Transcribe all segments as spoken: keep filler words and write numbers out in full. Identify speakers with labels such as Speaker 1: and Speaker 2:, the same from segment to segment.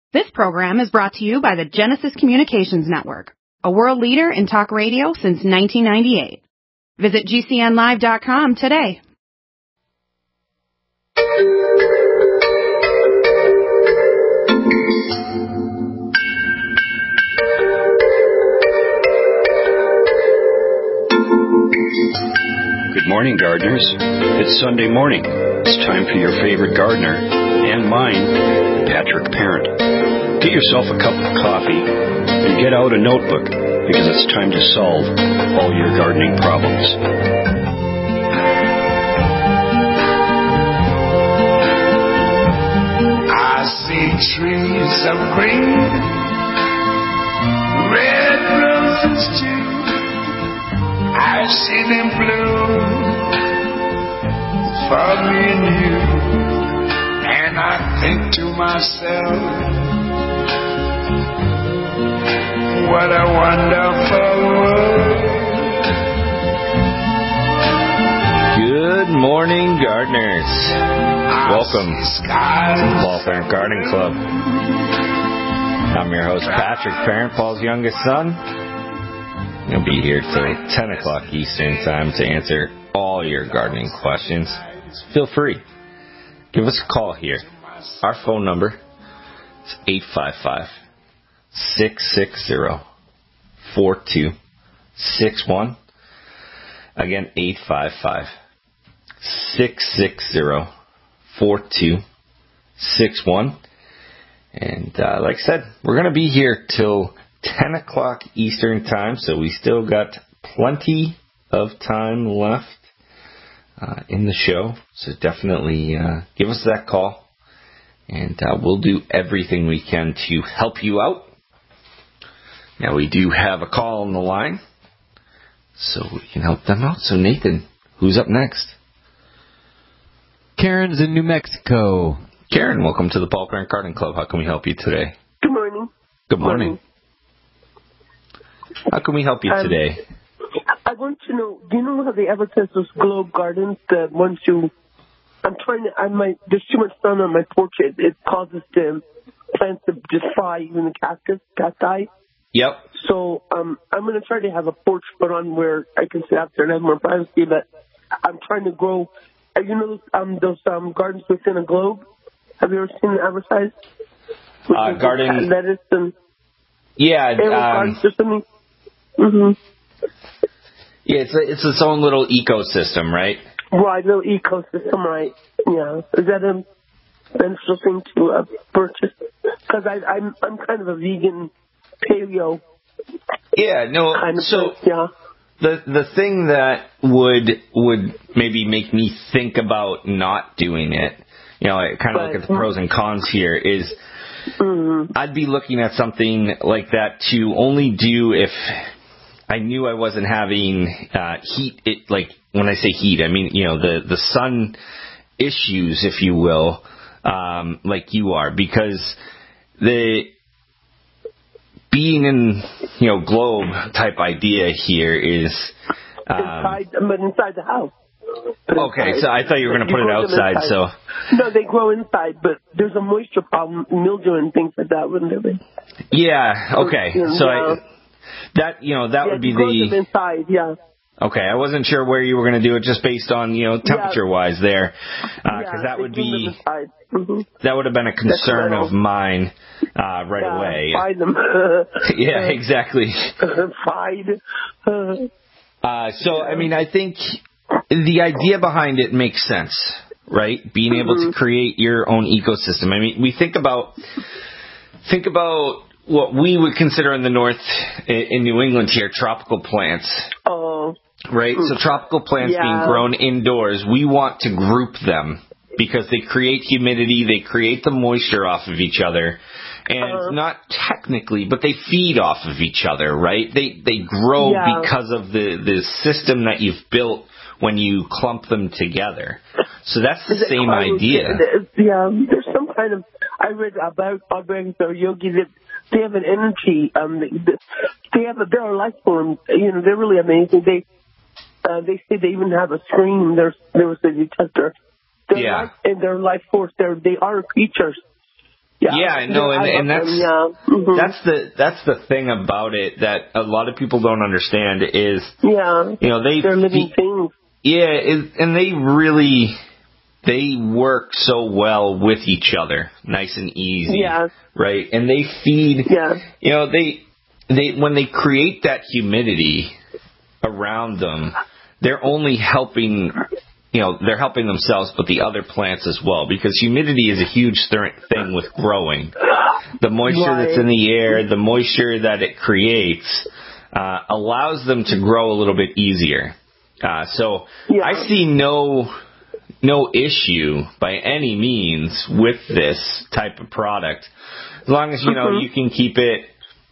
Speaker 1: This program is brought to you by the Genesis Communications Network, a world leader in talk radio since nineteen ninety-eight. Visit G C N live dot com today.
Speaker 2: Good morning, gardeners. It's Sunday morning. It's time for your favorite gardener, and mine, Patrick Parent. Get yourself a cup of coffee and get out a notebook, because it's time to solve all your gardening problems.
Speaker 3: I see trees of green, red roses too. I see them bloom for me and you, and I think to myself, what a wonderful world.
Speaker 4: Good morning, gardeners. Welcome to the Paul Parent Gardening Club. I'm your host, Patrick Parent, Paul's youngest son. I'll be here till ten o'clock Eastern Time to answer all your gardening questions. Feel free. Give us a call here. Our phone number is eight five five, six six zero, four two six one. Again, eight five five, six six zero, four two six one. And uh, like I said, we're going to be here till ten o'clock Eastern Time, so we still got plenty of time left uh, in the show. So definitely uh, give us that call, and uh, we'll do everything we can to help you out. Now, we do have a call on the line, so we can help them out. So, Nathan, who's up next?
Speaker 5: Karen's in New Mexico.
Speaker 4: Karen, welcome to the Paul Parent Gardening Club. How can we help you today?
Speaker 6: Good morning.
Speaker 4: Good morning.
Speaker 6: morning.
Speaker 4: How can we help you
Speaker 6: um,
Speaker 4: today?
Speaker 6: I want to know, do you know how they advertise those globe gardens that once you, I'm trying to, I might, there's too much sun on my porch, it, it causes the plants to just fry, even the cactus, cacti.
Speaker 4: Yep.
Speaker 6: So um, I'm going to try to have a porch put on where I can sit out there and have more privacy, but I'm trying to grow, uh, you know those, um, those um, gardens within a globe? Have you ever seen them advertised?
Speaker 4: Uh, garden.
Speaker 6: Lettuce and
Speaker 4: yeah. Um,
Speaker 6: gardens or something? Mm-hmm.
Speaker 4: Yeah, it's a, it's its own little ecosystem, right?
Speaker 6: Right, little ecosystem, right? Yeah. Is that a beneficial thing to uh, purchase? Because I'm I'm kind of a vegan paleo.
Speaker 4: Yeah. No.
Speaker 6: Kind of
Speaker 4: so
Speaker 6: person, yeah.
Speaker 4: the the thing that would would maybe make me think about not doing it, you know, I kind of
Speaker 6: Right.
Speaker 4: look at the pros and cons here, is
Speaker 6: Mm-hmm.
Speaker 4: I'd be looking at something like that to only do if I knew I wasn't having uh, heat. It, like when I say heat, I mean, you know, the, the sun issues, if you will, um, like you are, because the being in, you know, globe type idea here is um,
Speaker 6: inside, but inside the house.
Speaker 4: Okay, so I thought you were going to put it outside. So
Speaker 6: no, they grow inside, but there's a moisture problem, mildew and things like that, wouldn't there be?
Speaker 4: Yeah. Okay. So
Speaker 6: yeah.
Speaker 4: I, that you know that
Speaker 6: yeah,
Speaker 4: would be
Speaker 6: grow
Speaker 4: the
Speaker 6: them inside. Yeah.
Speaker 4: Okay, I wasn't sure where you were going to do it, just based on, you know, temperature wise there, because uh,
Speaker 6: yeah,
Speaker 4: that would be
Speaker 6: mm-hmm.
Speaker 4: that would have been a concern of mine uh, right
Speaker 6: yeah,
Speaker 4: away.
Speaker 6: Find them.
Speaker 4: yeah, exactly.
Speaker 6: Find.
Speaker 4: Uh, so I mean, I think the idea behind it makes sense, right? Being able mm-hmm. to create your own ecosystem. I mean, we think about think about what we would consider in the north, in New England here, tropical plants.
Speaker 6: Oh.
Speaker 4: Right? So tropical plants
Speaker 6: yeah.
Speaker 4: being grown indoors, we want to group them because they create humidity, they create the moisture off of each other. And uh-huh. not technically, but they feed off of each other, right? They they grow
Speaker 6: yeah.
Speaker 4: because of the, the system that you've built when you clump them together. So that's the same
Speaker 6: called,
Speaker 4: idea.
Speaker 6: Yeah, there's some kind of, I read about Audrey or Yogi that they have an energy, um, they have a, they're a life form, you know, they're really amazing. They, uh, they say they even have a screen, there's, there was a detector. They're
Speaker 4: yeah.
Speaker 6: Life, and their life force, they're, they are creatures. Yeah,
Speaker 4: yeah no, and, and that's
Speaker 6: yeah. mm-hmm.
Speaker 4: that's the that's the thing about it that a lot of people don't understand is,
Speaker 6: yeah,
Speaker 4: you know, they
Speaker 6: they're living
Speaker 4: fe-
Speaker 6: things.
Speaker 4: Yeah, it, and they really they work so well with each other, nice and easy,
Speaker 6: yeah.
Speaker 4: right? And they feed,
Speaker 6: yeah.
Speaker 4: you know, they they when they create that humidity around them, they're only helping. You know, they're helping themselves, but the other plants as well, because humidity is a huge th- thing with growing. The moisture
Speaker 6: right.
Speaker 4: that's in the air, the moisture that it creates, uh, allows them to grow a little bit easier. Uh, so
Speaker 6: yeah.
Speaker 4: I see no no issue by any means with this type of product, as long as you know
Speaker 6: mm-hmm.
Speaker 4: you can keep it,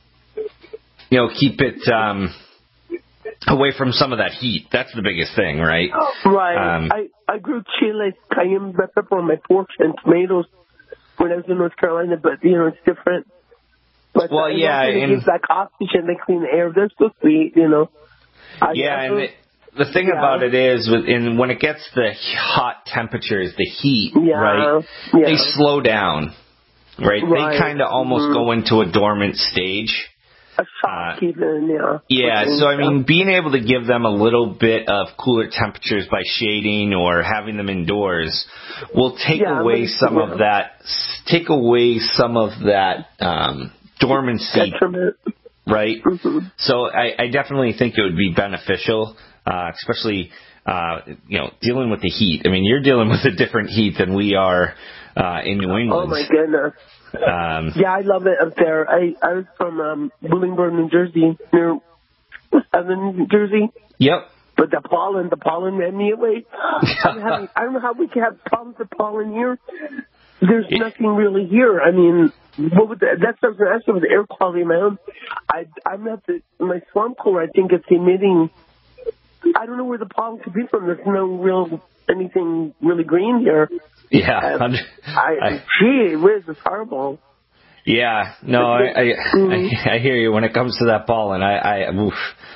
Speaker 4: you know, keep it. Um, away from some of that heat. That's the biggest thing, right?
Speaker 6: Right.
Speaker 4: Um,
Speaker 6: I, I grew chili, cayenne pepper on my porch and tomatoes when I was in North Carolina, but, you know, it's different. But
Speaker 4: well,
Speaker 6: uh,
Speaker 4: yeah.
Speaker 6: It
Speaker 4: and,
Speaker 6: gives like oxygen, they clean the air. They're so sweet, you know. I,
Speaker 4: yeah,
Speaker 6: I
Speaker 4: and the, the thing
Speaker 6: yeah.
Speaker 4: about it is, with, in, when it gets the hot temperatures, the heat,
Speaker 6: yeah.
Speaker 4: right,
Speaker 6: yeah.
Speaker 4: they slow down, right?
Speaker 6: right.
Speaker 4: They kind of almost
Speaker 6: mm-hmm.
Speaker 4: go into a dormant stage.
Speaker 6: A shock, uh, even, yeah.
Speaker 4: Yeah, so I mean, being able to give them a little bit of cooler temperatures by shading or having them indoors will take
Speaker 6: yeah,
Speaker 4: away some yeah. of that, take away some of that um, dormancy,
Speaker 6: detriment.
Speaker 4: Right?
Speaker 6: Mm-hmm.
Speaker 4: So I, I definitely think it would be beneficial, uh, especially uh, you know, dealing with the heat. I mean, you're dealing with a different heat than we are uh, in New England.
Speaker 6: Oh my goodness.
Speaker 4: Um,
Speaker 6: yeah, I love it up there. I, I was from um, Willingboro, New Jersey, near southern New Jersey.
Speaker 4: Yep.
Speaker 6: But the pollen, the pollen ran me away. I'm having, I don't know how we can have problems with pollen here. There's yeah. nothing really here. I mean, what would the, that's what I was going to ask you with the air quality in my home. I, I'm at the, my swamp cooler, I think it's emitting, I don't know where the pollen could be from. There's no real, anything really green here.
Speaker 4: Yeah,
Speaker 6: um, I, I, gee whiz, it's horrible.
Speaker 4: Yeah, no, I, I,
Speaker 6: mm-hmm.
Speaker 4: I, I hear you when it comes to that pollen. I, I, oof.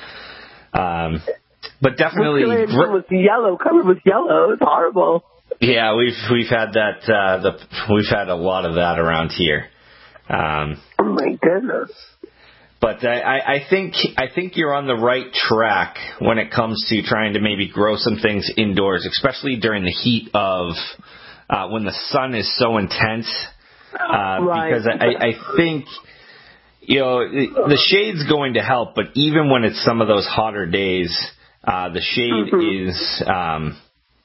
Speaker 4: Um, but definitely,
Speaker 6: it was yellow. Covered with yellow. It's horrible.
Speaker 4: Yeah, we've we've had that. Uh, the we've had a lot of that around here. Um,
Speaker 6: oh my goodness.
Speaker 4: But I, I think I think you're on the right track when it comes to trying to maybe grow some things indoors, especially during the heat of. Uh, when the sun is so intense, uh,
Speaker 6: right.
Speaker 4: because I, I think, you know, the shade's going to help, but even when it's some of those hotter days, uh, the shade mm-hmm. is um,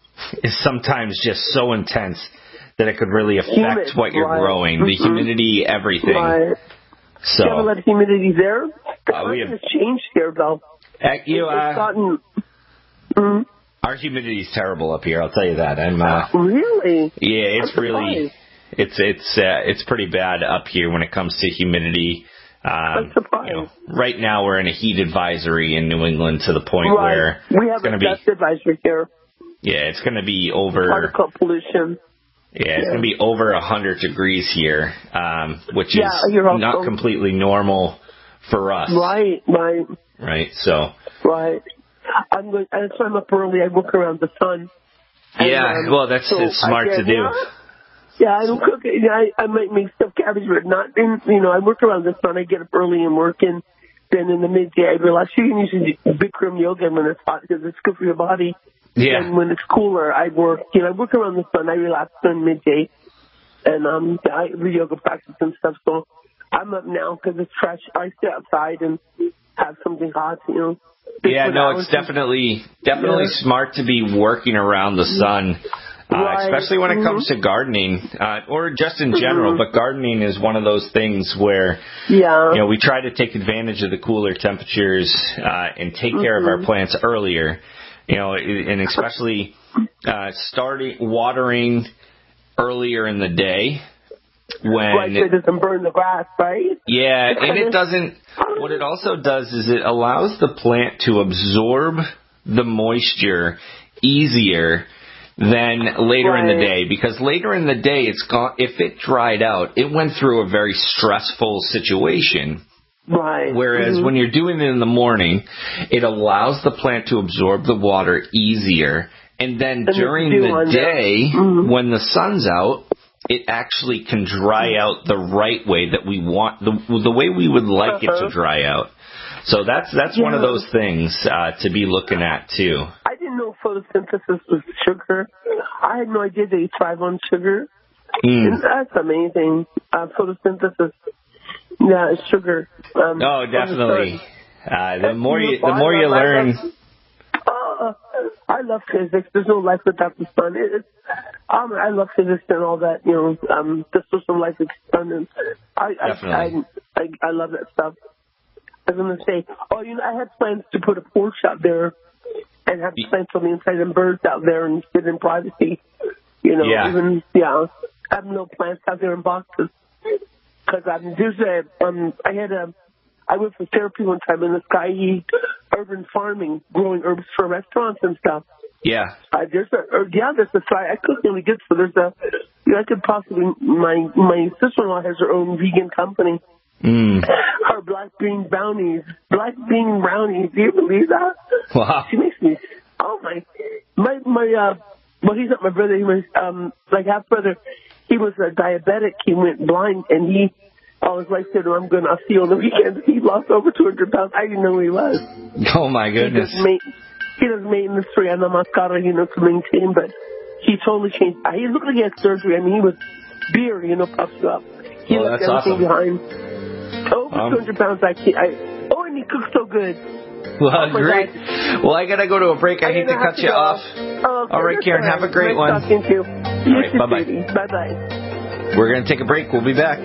Speaker 4: is sometimes just so intense that it could really affect Humid, what you're right. growing, the mm-hmm. humidity, everything.
Speaker 6: Right.
Speaker 4: So,
Speaker 6: you have a lot of humidity there? The
Speaker 4: uh,
Speaker 6: climate has changed here, though.
Speaker 4: Uh, you, uh,
Speaker 6: it's gotten... Mm-hmm.
Speaker 4: Our humidity is terrible up here. I'll tell you that. I'm uh,
Speaker 6: really.
Speaker 4: Yeah, it's
Speaker 6: I'm
Speaker 4: really, it's it's uh, it's pretty bad up here when it comes to humidity. Um, you know, right now we're in a heat advisory in New England to the point
Speaker 6: right.
Speaker 4: where
Speaker 6: we have a dust be, advisory here.
Speaker 4: Yeah, it's going to be over
Speaker 6: particle pollution.
Speaker 4: Yeah, it's yeah. going to be over a hundred degrees here, um, which
Speaker 6: yeah,
Speaker 4: is not completely normal for us.
Speaker 6: Right, right,
Speaker 4: right. So
Speaker 6: right. I'm going, that's why I'm up early. I work around the sun. And,
Speaker 4: yeah,
Speaker 6: um,
Speaker 4: well, that's
Speaker 6: so
Speaker 4: it's smart
Speaker 6: get,
Speaker 4: to do.
Speaker 6: Yeah, yeah, I don't cook it. I, I might make stuffed cabbage, but not in, you know, I work around the sun. I get up early and work, and then in the midday I realize you can use Bikram yoga when it's hot because it's good for your body.
Speaker 4: Yeah.
Speaker 6: And when it's cooler, I work, you know, I work around the sun. I relax in midday, and um, I do yoga practice and stuff. So I'm up now because it's fresh. I sit outside and have something hot, you know.
Speaker 4: Yeah, no, it's definitely definitely yeah. smart to be working around the sun, uh, right. especially when it comes mm-hmm. to gardening, uh, or just in general. Mm-hmm. But gardening is one of those things where,
Speaker 6: yeah.
Speaker 4: you know, we try to take advantage of the cooler temperatures uh, and take mm-hmm. care of our plants earlier. You know, and especially uh, starting watering earlier in the day. When
Speaker 6: right, so it doesn't burn the grass, right?
Speaker 4: Yeah, and it doesn't. What it also does is it allows the plant to absorb the moisture easier than later right. in the day, because later in the day, it's gone. If it dried out, it went through a very stressful situation.
Speaker 6: Right.
Speaker 4: Whereas
Speaker 6: mm-hmm.
Speaker 4: when you're doing it in the morning, it allows the plant to absorb the water easier, and then and during the day, mm-hmm. when the sun's out, it actually can dry out the right way that we want, the, the way we would like uh-huh. it to dry out. So that's that's yeah. one of those things uh, to be looking at, too.
Speaker 6: I didn't know photosynthesis was sugar. I had no idea they thrive on sugar. Mm. And that's amazing. Uh, photosynthesis, yeah, it's sugar. Um,
Speaker 4: oh, definitely. Uh, the more you, the more you learn.
Speaker 6: Uh, I love physics. There's no life without the sun. It, it's, um, I love physics and all that. You know, um, the social life experiment. I, I, I, I, I love that stuff. I was going to say, oh, you know, I had plans to put a porch out there and have plants on the inside and birds out there and sit in privacy. You know,
Speaker 4: yeah.
Speaker 6: even, yeah, I have no plants out there in boxes. Because um, there's a, um, I had a, I went for therapy one time in this guy, he, urban farming, growing herbs for restaurants and stuff.
Speaker 4: Yeah.
Speaker 6: Uh, there's a, or, yeah, there's a try. I cook really good, so there's a, you know, I could possibly, my, my sister-in-law has her own vegan company.
Speaker 4: Mm.
Speaker 6: Her black bean brownies, black bean brownies. Do you believe that?
Speaker 4: Wow.
Speaker 6: She makes me. Oh my, my my. Uh, well, he's not my brother. He was um like half brother. He was a diabetic. He went blind, and he. Oh, his wife said, oh, "I'm gonna I'll see you on the weekends." He lost over two hundred pounds. I didn't know who he was.
Speaker 4: Oh my goodness.
Speaker 6: He does, ma- he does maintenance for Anna Mascara, you know, to maintain, but he totally changed. He looked like he had surgery. I mean, he was beer, you know, puffed up. He
Speaker 4: well,
Speaker 6: left
Speaker 4: that's
Speaker 6: everything
Speaker 4: awesome.
Speaker 6: behind. Over um, two hundred pounds, I can't. I, oh, and he cooks so good.
Speaker 4: Well,
Speaker 6: oh
Speaker 4: great.
Speaker 6: God.
Speaker 4: Well, I got to go to a break. I, I hate to cut to you go. off.
Speaker 6: Oh, okay.
Speaker 4: All right, Karen, have a great
Speaker 6: nice
Speaker 4: one.
Speaker 6: Talking to you.
Speaker 4: All right,
Speaker 6: bye-bye. Bye-bye.
Speaker 4: We're going to take a break. We'll be back.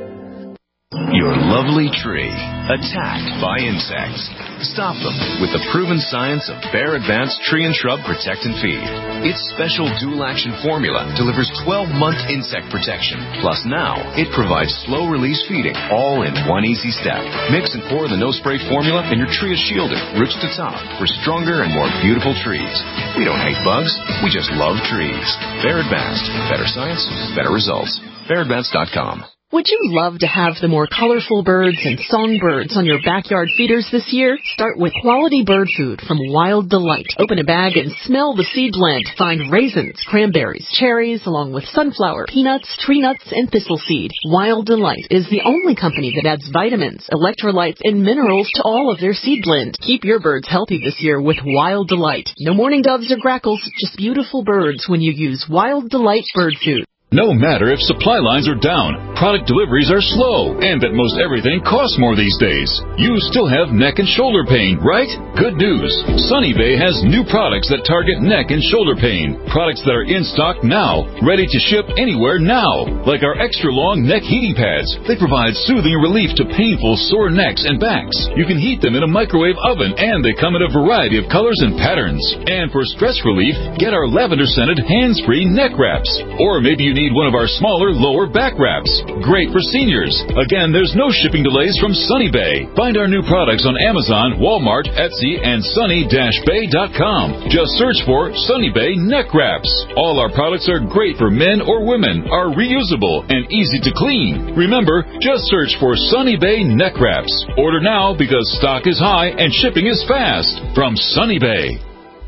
Speaker 7: Your lovely tree, attacked by insects. Stop them with the proven science of Bayer Advanced Tree and Shrub Protect and Feed. Its special dual-action formula delivers twelve-month insect protection. Plus now, it provides slow-release feeding, all in one easy step. Mix and pour the no-spray formula, and your tree is shielded, roots to top, for stronger and more beautiful trees. We don't hate bugs, we just love trees. Bayer Advanced. Better science, better results. Bayer Advanced dot com.
Speaker 8: Would you love to have the more colorful birds and songbirds on your backyard feeders this year? Start with quality bird food from Wild Delight. Open a bag and smell the seed blend. Find raisins, cranberries, cherries, along with sunflower, peanuts, tree nuts, and thistle seed. Wild Delight is the only company that adds vitamins, electrolytes, and minerals to all of their seed blend. Keep your birds healthy this year with Wild Delight. No mourning doves or grackles, just beautiful birds when you use Wild Delight bird food.
Speaker 9: No matter if supply lines are down, product deliveries are slow, and that most everything costs more these days, you still have neck and shoulder pain, right? Good news. Sunny Bay has new products that target neck and shoulder pain. Products that are in stock now, ready to ship anywhere now. Like our extra long neck heating pads. They provide soothing relief to painful sore necks and backs. You can heat them in a microwave oven, and they come in a variety of colors and patterns. And for stress relief, get our lavender-scented hands-free neck wraps. Or maybe you need one of our smaller lower back wraps. Great for seniors. Again, there's no shipping delays from Sunny Bay. Find our new products on Amazon, Walmart, Etsy, and sunny dash bay dot com. Just search for Sunny Bay Neck Wraps. All our products are great for men or women, are reusable, and easy to clean. Remember, just search for Sunny Bay Neck Wraps. Order now because stock is high and shipping is fast. From Sunny Bay.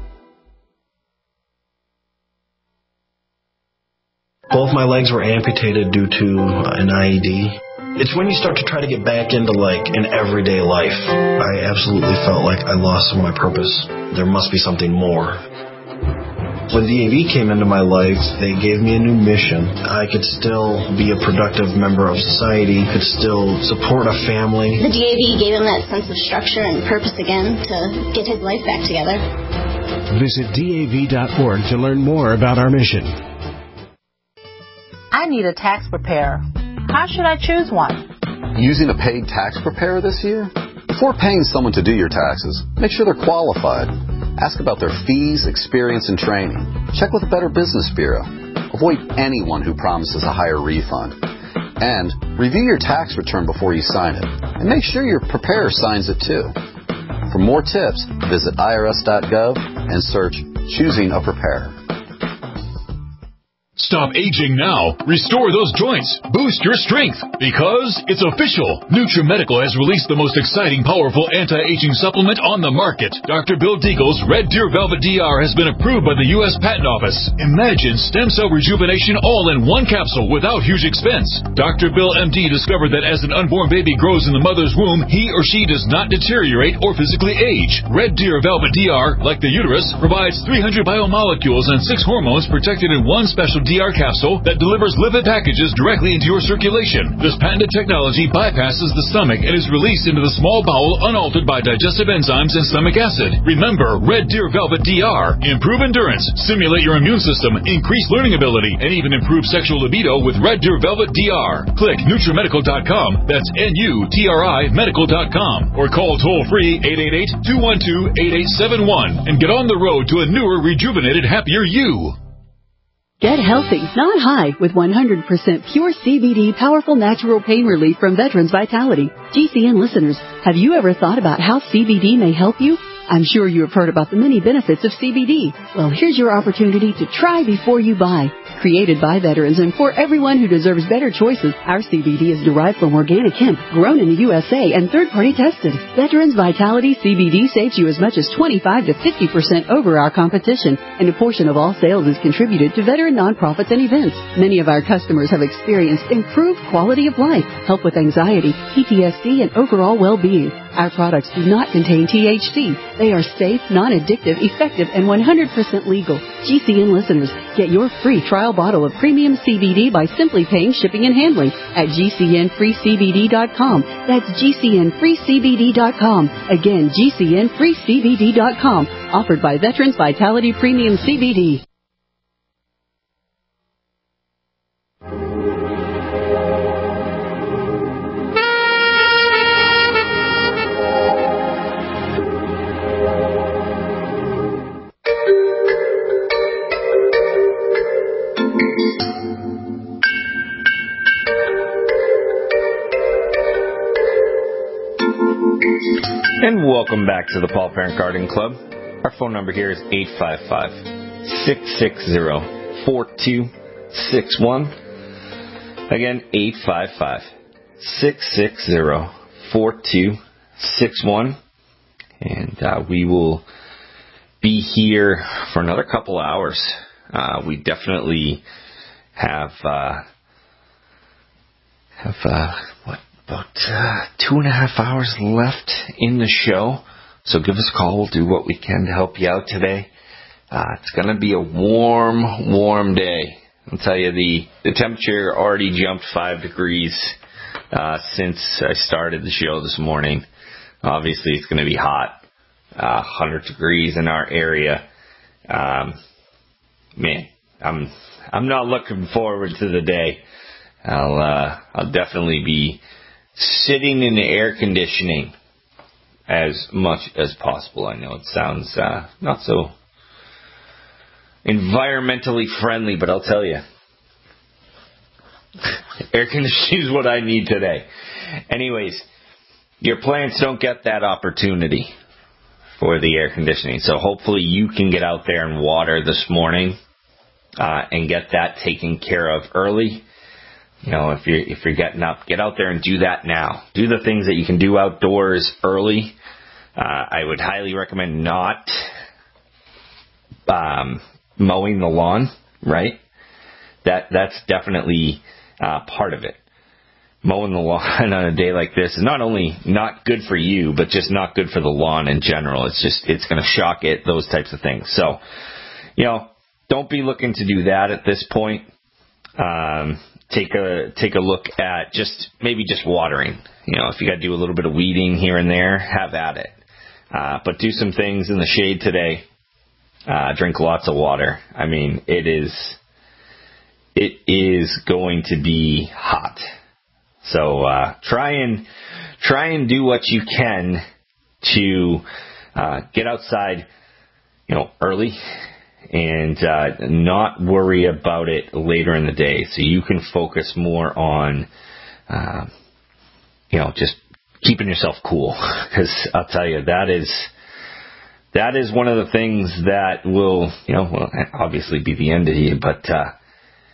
Speaker 10: Both my legs were amputated due to an I E D. It's when you start to try to get back into, like, an everyday life. I absolutely felt like I lost some of my purpose. There must be something more. When D A V came into my life, they gave me a new mission. I could still be a productive member of society, could still support a family.
Speaker 11: The D A V gave him that sense of structure and purpose again to get his life back together.
Speaker 12: Visit D A V dot org to learn more about our mission.
Speaker 13: I need a tax preparer. How should I choose one?
Speaker 14: Using a paid tax preparer this year? Before paying someone to do your taxes, make sure they're qualified. Ask about their fees, experience, and training. Check with the Better Business Bureau. Avoid anyone who promises a higher refund. And review your tax return before you sign it. And make sure your preparer signs it too. For more tips, visit I R S dot gov and search Choosing a Preparer.
Speaker 9: Stop aging now. Restore those joints. Boost your strength. Because it's official. NutriMedical has released the most exciting, powerful anti-aging supplement on the market. Doctor Bill Deagle's Red Deer Velvet D R has been approved by the U S Patent Office. Imagine stem cell rejuvenation all in one capsule without huge expense. Doctor Bill M D discovered that as an unborn baby grows in the mother's womb, he or she does not deteriorate or physically age. Red Deer Velvet D R, like the uterus, provides three hundred biomolecules and six hormones protected in one special D R capsule that delivers lipid packages directly into your circulation. This patented technology bypasses the stomach and is released into the small bowel unaltered by digestive enzymes and stomach acid. Remember, Red Deer Velvet D R. Improve endurance, stimulate your immune system, increase learning ability, and even improve sexual libido with Red Deer Velvet D R. Click NutriMedical dot com. That's N U T R I medical dot com. Or call toll-free eight eight eight, two one two, eight eight seven one and get on the road to a newer, rejuvenated, happier you.
Speaker 15: Get healthy, not high, with one hundred percent pure C B D powerful natural pain relief from Veterans Vitality. G C N listeners, have you ever thought about how C B D may help you? I'm sure you have heard about the many benefits of C B D. Well, here's your opportunity to try before you buy. Created by veterans and for everyone who deserves better choices, our C B D is derived from organic hemp, grown in the U S A and third-party tested. Veterans Vitality C B D saves you as much as twenty-five to fifty percent over our competition, and a portion of all sales is contributed to veteran nonprofits and events. Many of our customers have experienced improved quality of life, help with anxiety, P T S D, and overall well-being. Our products do not contain T H C. They are safe, non-addictive, effective, and one hundred percent legal. G C N listeners, get your free trial bottle of premium C B D by simply paying shipping and handling at G C N free C B D dot com. That's G C N free C B D dot com. Again, G C N free C B D dot com. Offered by Veterans Vitality Premium C B D.
Speaker 4: And welcome back to the Paul Parent Garden Club. Our phone number here is eight five five, six six zero, four two six one. Again, eight five five, six six zero, four two six one. And uh, we will be here for another couple hours. Uh, we definitely have, uh, have uh, what? About uh, two and a half hours left in the show. So give us a call. We'll do what we can to help you out today. Uh, it's going to be a warm, warm day. I'll tell you, the, the temperature already jumped five degrees uh, since I started the show this morning. Obviously, it's going to be hot. Uh, one hundred degrees in our area. Um, man, I'm I'm not looking forward to the day. I'll uh, I'll definitely be sitting in the air conditioning as much as possible. I know it sounds uh, not so environmentally friendly, but I'll tell you, air conditioning is what I need today. Anyways, your plants don't get that opportunity for the air conditioning, so hopefully you can get out there and water this morning uh, and get that taken care of early. You know, if you're, if you're getting up, get out there and do that now. Do the things that you can do outdoors early. Uh, I would highly recommend not um, mowing the lawn, right? That That's definitely uh, part of it. Mowing the lawn on a day like this is not only not good for you, but just not good for the lawn in general. It's just, it's going to shock it, those types of things. So, you know, don't be looking to do that at this point. Um, take a take a look at just maybe just watering. You know, if you got to do a little bit of weeding here and there, have at it. Uh, but do some things in the shade today. Uh, drink lots of water. I mean, it is it is going to be hot. So uh, try and try and do what you can to uh, get outside, you know, early. And uh, not worry about it later in the day, so you can focus more on, uh, you know, just keeping yourself cool. Because I'll tell you, that is that is one of the things that will, you know, well, obviously be the end of you, but uh,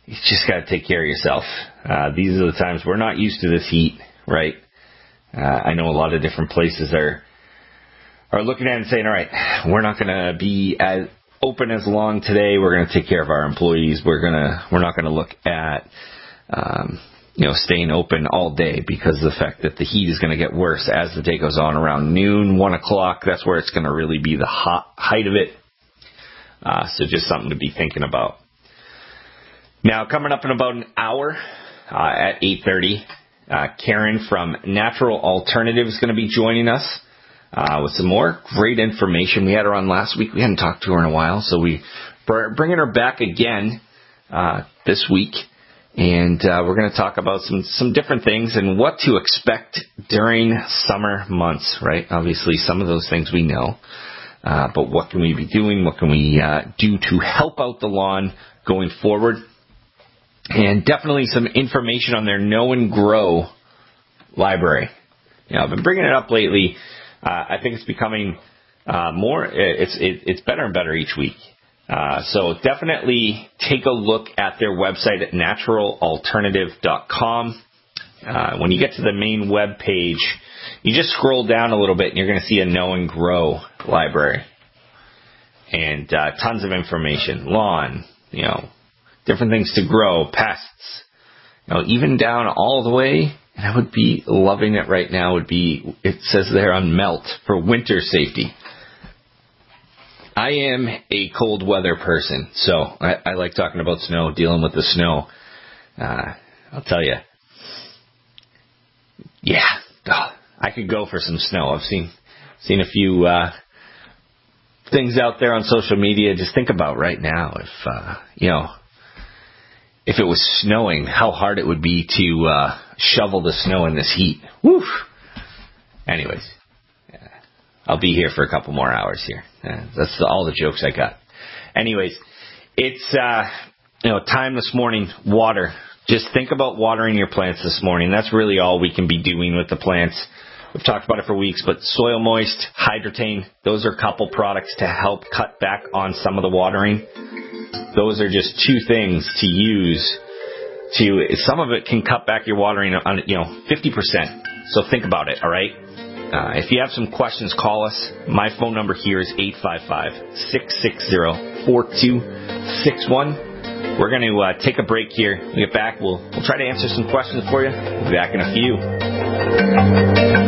Speaker 4: you just got to take care of yourself. Uh, these are the times we're not used to this heat, right? Uh, I know a lot of different places are are looking at it and saying, all right, we're not going to be as open as long today. We're going to take care of our employees. We're going to, we're not going to look at, um, you know, staying open all day because of the fact that the heat is going to get worse as the day goes on. Around noon, one o'clock, that's where it's going to really be the hot height of it. Uh, so just something to be thinking about. Now, coming up in about an hour uh, at eight thirty, uh, Karen from Natural Alternative is going to be joining us uh, with some more great information. We had her on last week. We hadn't talked to her in a while, so we br- bringing her back again uh, this week. And uh, we're going to talk about some, some different things and what to expect during summer months, right? Obviously, some of those things we know. Uh, but what can we be doing? What can we uh, do to help out the lawn going forward? And definitely some information on their Know and Grow library. You know, I've been bringing it up lately. Uh, I think it's becoming uh, more, it's it, it's better and better each week. Uh, so definitely take a look at their website at natural alternative dot com. Uh, when you get to the main web page, you just scroll down a little bit and you're going to see a Know and Grow library. And uh, tons of information, lawn, you know, different things to grow, pests, you know, even down all the way, and I would be loving it right now, would be, it says there on melt for winter safety. I am a cold weather person, so I, I like talking about snow, dealing with the snow. Uh, I'll tell you, yeah, oh, I could go for some snow. I've seen seen a few uh, things out there on social media. Just think about right now, if uh, you know, if it was snowing, how hard it would be to uh, shovel the snow in this heat. Woof. Anyways, yeah, I'll be here for a couple more hours here. Uh, that's all the jokes I got. Anyways, it's uh, you know time this morning. Water. Just think about watering your plants this morning. That's really all we can be doing with the plants. We've talked about it for weeks, but Soil Moist, Hydrotain, those are a couple products to help cut back on some of the watering. Those are just two things to use to, some of it can cut back your watering on, you know, fifty percent. So think about it, all right? Uh, if you have some questions, call us. My phone number here is eight five five, six six zero, four two six one. We're going to uh, take a break here. When we get back, we'll, we'll try to answer some questions for you. We'll be back in a few.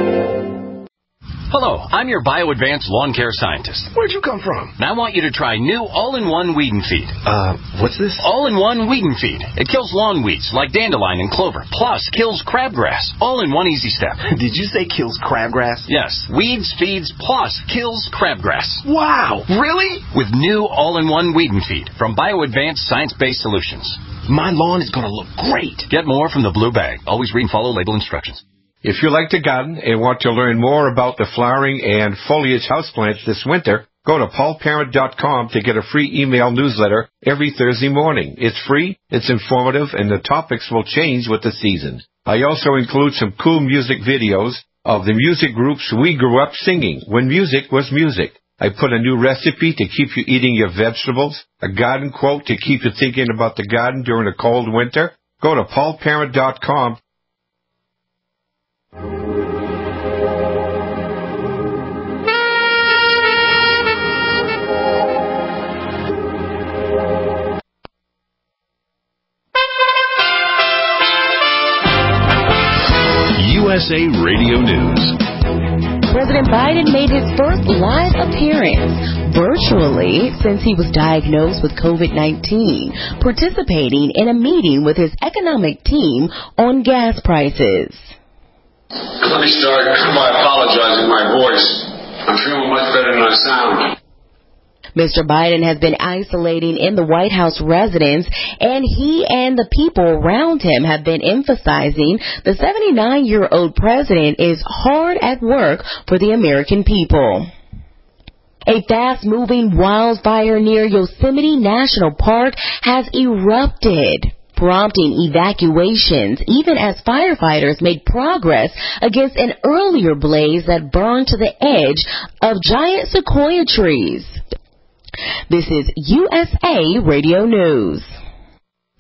Speaker 16: Hello, I'm your BioAdvanced lawn care scientist.
Speaker 17: Where'd you come from?
Speaker 16: And I want you to try new all-in-one weed and feed.
Speaker 17: Uh, what's this?
Speaker 16: All-in-one weed and feed. It kills lawn weeds like dandelion and clover, plus kills crabgrass. All in one easy step.
Speaker 17: Did you say kills crabgrass?
Speaker 16: Yes. Weeds, feeds, plus kills crabgrass.
Speaker 17: Wow, really?
Speaker 16: With new all-in-one weed and feed from BioAdvanced Science-Based Solutions.
Speaker 17: My lawn is going to look great.
Speaker 16: Get more from the blue bag. Always read and follow label instructions.
Speaker 18: If you like to garden and want to learn more about the flowering and foliage houseplants this winter, go to paul parent dot com to get a free email newsletter every Thursday morning. It's free, it's informative, and the topics will change with the seasons. I also include some cool music videos of the music groups we grew up singing when music was music. I put a new recipe to keep you eating your vegetables, a garden quote to keep you thinking about the garden during a cold winter. Go to paul parent dot com.
Speaker 7: U S A Radio News.
Speaker 19: President Biden made his first live appearance virtually since he was diagnosed with covid nineteen, participating in a meeting with his economic team on gas prices.
Speaker 20: Let me start by apologizing for my voice. I'm feeling much better than I sound.
Speaker 19: Mister Biden has been isolating in the White House residence, and he and the people around him have been emphasizing the seventy-nine-year-old president is hard at work for the American people. A fast-moving wildfire near Yosemite National Park has erupted, prompting evacuations even as firefighters made progress against an earlier blaze that burned to the edge of giant sequoia trees. This is U S A Radio News.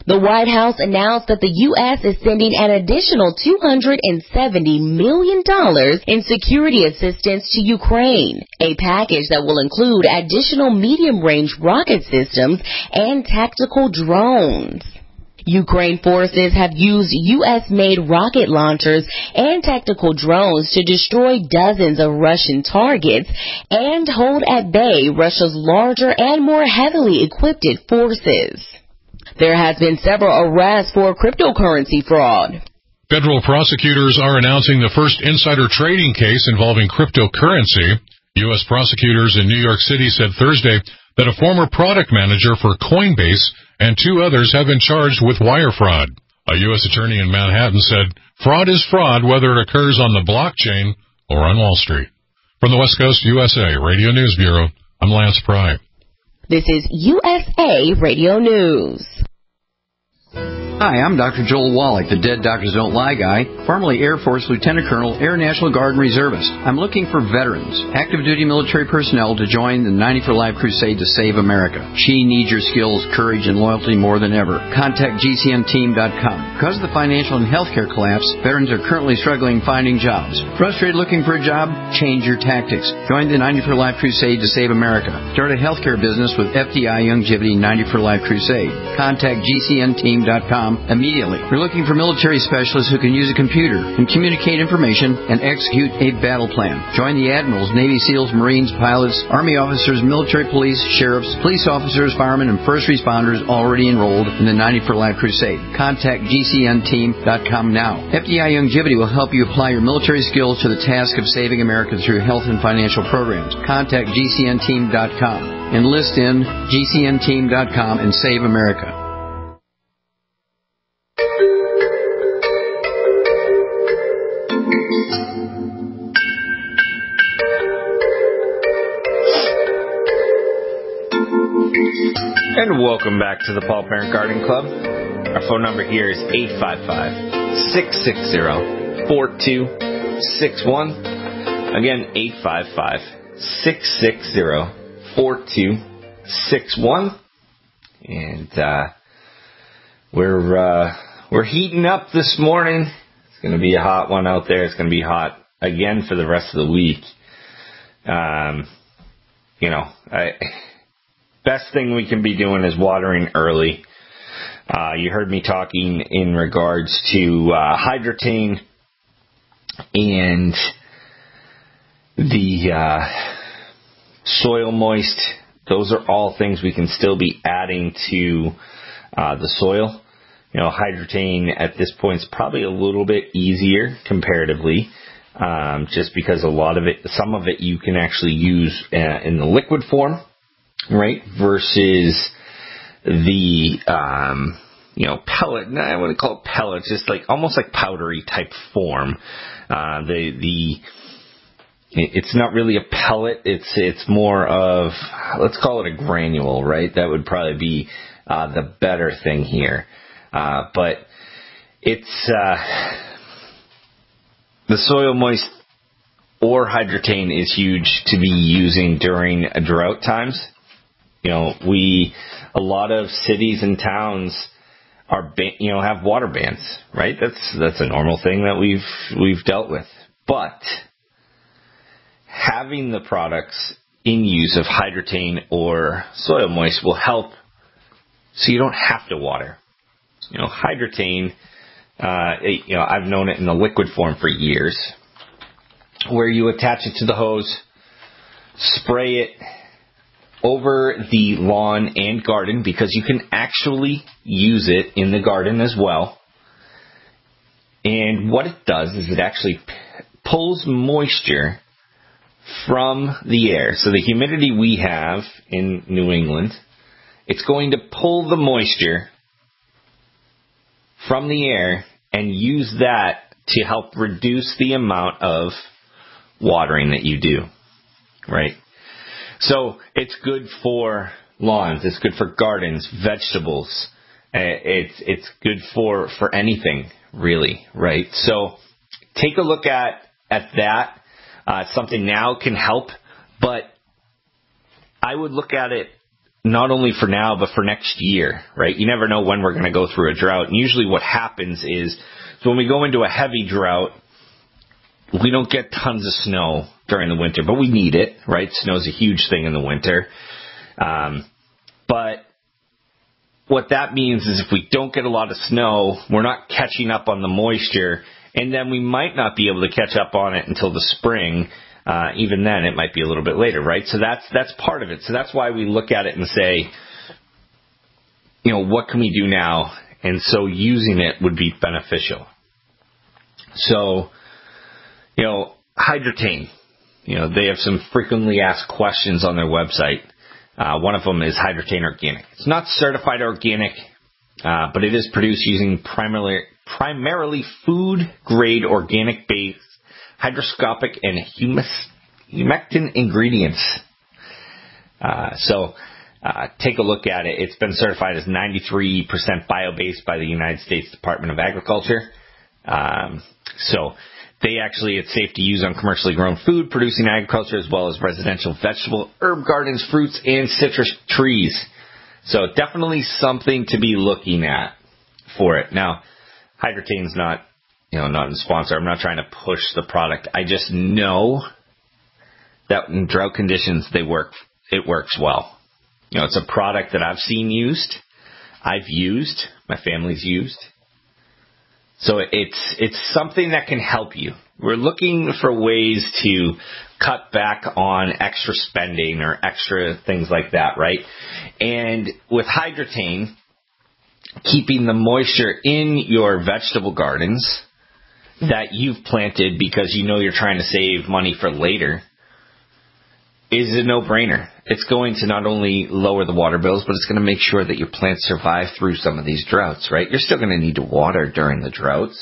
Speaker 19: The White House announced that the U S is sending an additional two hundred seventy million dollars in security assistance to Ukraine, a package that will include additional medium-range rocket systems and tactical drones. Ukraine forces have used U S-made rocket launchers and tactical drones to destroy dozens of Russian targets and hold at bay Russia's larger and more heavily equipped forces. There has been several arrests for cryptocurrency fraud.
Speaker 21: Federal prosecutors are announcing the first insider trading case involving cryptocurrency. U S prosecutors in New York City said Thursday that a former product manager for Coinbase and two others have been charged with wire fraud. A U S attorney in Manhattan said, "Fraud is fraud whether it occurs on the blockchain or on Wall Street." From the West Coast U S A Radio News Bureau, I'm Lance Pry.
Speaker 19: This is U S A Radio News.
Speaker 22: Hi, I'm Doctor Joel Wallach, the Dead Doctors Don't Lie guy, formerly Air Force Lieutenant Colonel, Air National Guard and Reservist. I'm looking for veterans, active duty military personnel to join the ninety for Life crusade to save America. She needs your skills, courage, and loyalty more than ever. Contact G C N team dot com. Because of the financial and healthcare collapse, veterans are currently struggling finding jobs. Frustrated looking for a job? Change your tactics. Join the ninety for Life crusade to save America. Start a healthcare business with F D I Longevity ninety for Life crusade. Contact G C N team dot com immediately. We're looking for military specialists who can use a computer and communicate information and execute a battle plan. Join the admirals, Navy SEALs, Marines, pilots, Army officers, military police, sheriffs, police officers, firemen, and first responders already enrolled in the ninety for Life crusade. Contact G C N team dot com now. F D I Longevity will help you apply your military skills to the task of saving America through health and financial programs. Contact G C N team dot com. Enlist in G C N team dot com and save America.
Speaker 4: And welcome back to the Paul Parent Garden Club. Our phone number here is eight five five, six six zero, four two six one. Again, eight five five, six six zero, four two six one. And uh, we're uh, we're heating up this morning. It's going to be a hot one out there. It's going to be hot again for the rest of the week. Um, you know, I... Best thing we can be doing is watering early. Uh, you heard me talking in regards to uh, Hydrotain and the uh, soil moist. Those are all things we can still be adding to uh, the soil. You know, Hydrotain at this point is probably a little bit easier comparatively, um, just because a lot of it, some of it you can actually use uh, in the liquid form. Right, versus the, um, you know, pellet, no, I wouldn't call it pellet, just like, almost like powdery type form. Uh, the, the, it's not really a pellet, it's, it's more of, let's call it a granule, right? That would probably be, uh, the better thing here. Uh, but it's, uh, the soil moist or Hydrotain is huge to be using during drought times. You know, we, a lot of cities and towns are, you know, have water bans, right? That's, that's a normal thing that we've, we've dealt with. But having the products in use of Hydrotain or soil moist will help so you don't have to water. You know, Hydrotain, uh, it, you know, I've known it in the liquid form for years, where you attach it to the hose, spray it over the lawn and garden, because you can actually use it in the garden as well. And what it does is it actually p- pulls moisture from the air. So the humidity we have in New England, it's going to pull the moisture from the air and use that to help reduce the amount of watering that you do, right? So it's good for lawns, it's good for gardens, vegetables, it's it's good for, for anything, really, right? So take a look at, at that. Uh, something now can help, but I would look at it not only for now, but for next year, right? You never know when we're going to go through a drought. And usually what happens is so when we go into a heavy drought, we don't get tons of snow during the winter, but we need it, right? Snow's a huge thing in the winter. Um, but what that means is if we don't get a lot of snow, we're not catching up on the moisture, and then we might not be able to catch up on it until the spring. Uh, even then, it might be a little bit later, right? So that's that's part of it. So that's why we look at it and say, you know, what can we do now? And so using it would be beneficial. So, you know, Hydretain, you know, they have some frequently asked questions on their website. Uh, one of them is Hydretain Organic. It's not certified organic, uh, but it is produced using primarily primarily food-grade organic-based hydroscopic and humus, humectant ingredients. Uh, so uh, take a look at it. It's been certified as ninety-three percent bio-based by the United States Department of Agriculture. Um, so they actually, it's safe to use on commercially grown food, producing agriculture, as well as residential vegetable, herb gardens, fruits, and citrus trees. So definitely something to be looking at for it. Now, Hydretain's not, you know, not a sponsor. I'm not trying to push the product. I just know that in drought conditions, they work, it works well. You know, it's a product that I've seen used, I've used, my family's used. So it's it's something that can help you. We're looking for ways to cut back on extra spending or extra things like that, right? And with Hydretain, keeping the moisture in your vegetable gardens that you've planted because you know you're trying to save money for later is a no-brainer. It's going to not only lower the water bills, but it's going to make sure that your plants survive through some of these droughts, right? You're still going to need to water during the droughts,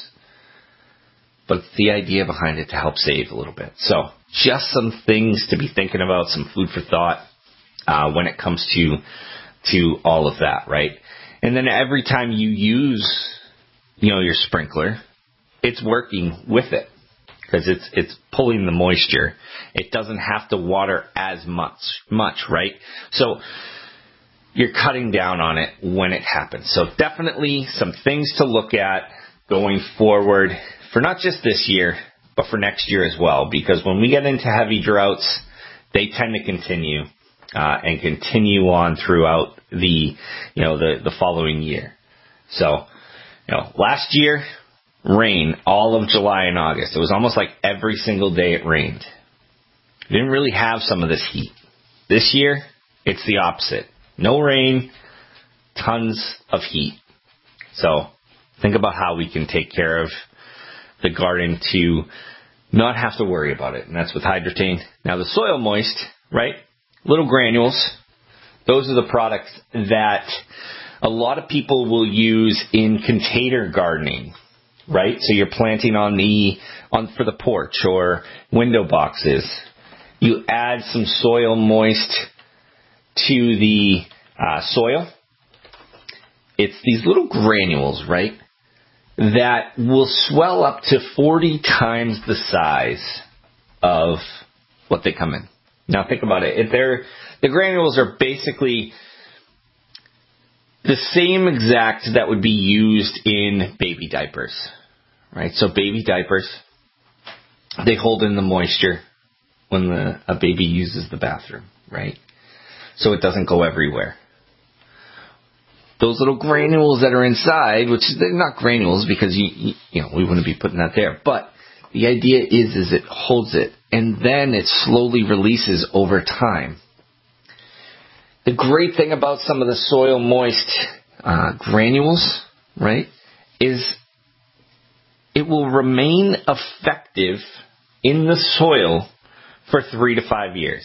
Speaker 4: but it's the idea behind it to help save a little bit. So just some things to be thinking about, some food for thought uh, when it comes to to all of that, right? And then every time you use, you know, your sprinkler, it's working with it. Because it's it's pulling the moisture. It doesn't have to water as much, much, right? So you're cutting down on it when it happens. So definitely some things to look at going forward for not just this year, but for next year as well. Because when we get into heavy droughts, they tend to continue uh, and continue on throughout the, you know, the, the following year. So, you know, last year, rain all of July and August. It was almost like every single day it rained. We didn't really have some of this heat. This year, it's the opposite. No rain, tons of heat. So think about how we can take care of the garden to not have to worry about it. And that's with Hydretain. Now the Soil Moist, right? Little granules. Those are the products that a lot of people will use in container gardening. Right? So you're planting on the, on, for the porch or window boxes. You add some Soil Moist to the uh, soil. It's these little granules, right? That will swell up to forty times the size of what they come in. Now think about it. If they're, the granules are basically the same exact that would be used in baby diapers, right? So baby diapers, they hold in the moisture when the, a baby uses the bathroom, right? So it doesn't go everywhere. Those little granules that are inside, which they're not granules because you, you, you know, we wouldn't be putting that there, but the idea is, is it holds it and then it slowly releases over time. The great thing about some of the Soil Moist uh, granules, right, is it will remain effective in the soil for three to five years.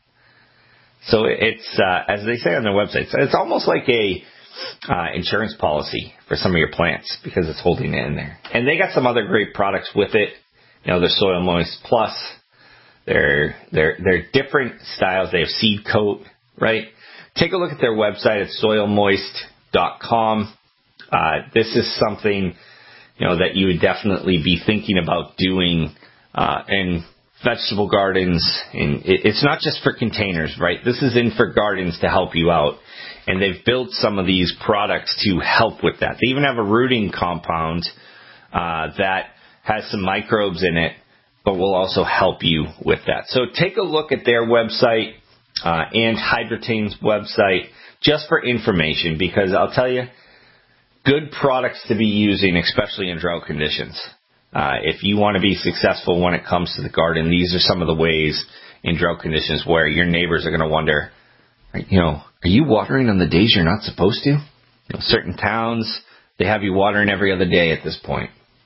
Speaker 4: So it's, uh, as they say on their website, it's almost like a uh, insurance policy for some of your plants because it's holding it in there. And they got some other great products with it. You know, their Soil Moist Plus. They're, they're, they're different styles. They have Seed Coat, right? Take a look at their website at soil moist dot com. Uh, this is something, you know, that you would definitely be thinking about doing. Uh, and vegetable gardens, and it's not just for containers, right? This is in for gardens to help you out. And they've built some of these products to help with that. They even have a rooting compound uh, that has some microbes in it, but will also help you with that. So take a look at their website uh, and Hydrotain's website just for information, because I'll tell you, good products to be using, especially in drought conditions. Uh, if you want to be successful when it comes to the garden, these are some of the ways in drought conditions where your neighbors are going to wonder, you know, are you watering on the days you're not supposed to? You know, certain towns, they have you watering every other day at this point,